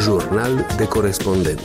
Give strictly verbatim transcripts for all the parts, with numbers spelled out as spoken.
Jurnal de corespondent.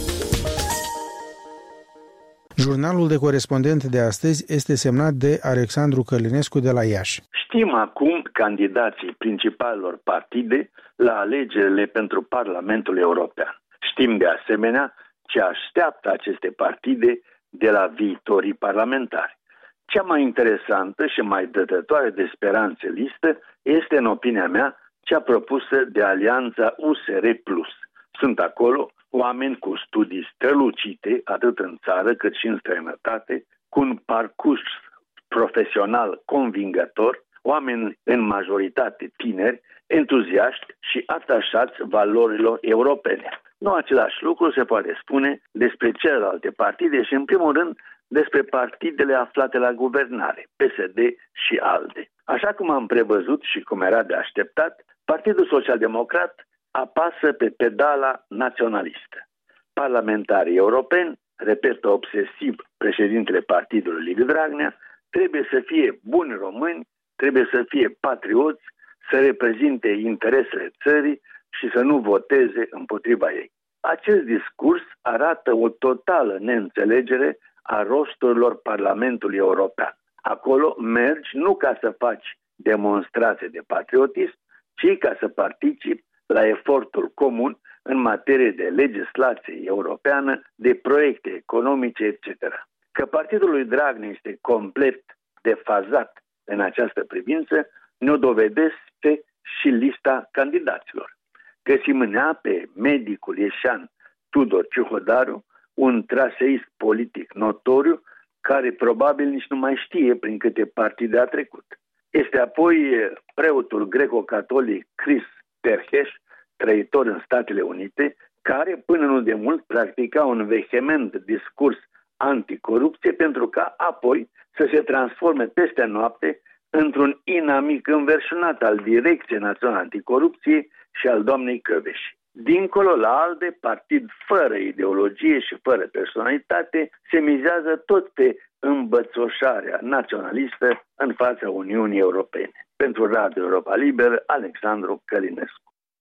Jurnalul de corespondent de astăzi este semnat de Alexandru Călinescu de la Iași. Știm acum candidații principalelor partide la alegerile pentru Parlamentul European. Știm de asemenea ce așteaptă aceste partide de la viitorii parlamentari. Cea mai interesantă și mai dătătoare de speranțe listă este, în opinia mea, cea propusă de Alianța U S R plus. Sunt acolo oameni cu studii strălucite, atât în țară cât și în străinătate, cu un parcurs profesional convingător, oameni în majoritate tineri, entuziaști și atașați valorilor europene. Nu același lucru se poate spune despre celelalte partide și, în primul rând, despre partidele aflate la guvernare, P S D și ALDE. Așa cum am prevăzut și cum era de așteptat, Partidul Social-Democrat apasă pe pedala naționalistă. Parlamentarii europeni, repetă obsesiv președintele partidului Liviu Dragnea, trebuie să fie buni români, trebuie să fie patrioți, să reprezinte interesele țării și să nu voteze împotriva ei. Acest discurs arată o totală neînțelegere a rosturilor Parlamentului European. Acolo mergi nu ca să faci demonstrații de patriotism, ci ca să participi la efortul comun în materie de legislație europeană, de proiecte economice, et cetera. Că partidul lui Dragnea este complet defazat în această privință, ne-o dovedește și lista candidaților. Găsim în ea pe medicul ieșean Tudor Ciuhodaru, un traseist politic notoriu, care probabil nici nu mai știe prin câte partide a trecut. Este apoi preotul greco-catolic Chris Terheș, trăitor în Statele Unite, care până nu de mult practica un vehement discurs anticorupție pentru ca apoi să se transforme peste noapte într-un inamic înverșunat al Direcției Naționale Anticorupție și al doamnei Căveși. Dincolo, la ALDE, partid fără ideologie și fără personalitate, se mizează tot pe îmbățoșarea naționalistă în fața Uniunii Europene. Pentru Radio Europa Liberă, Alexandru Călinescu.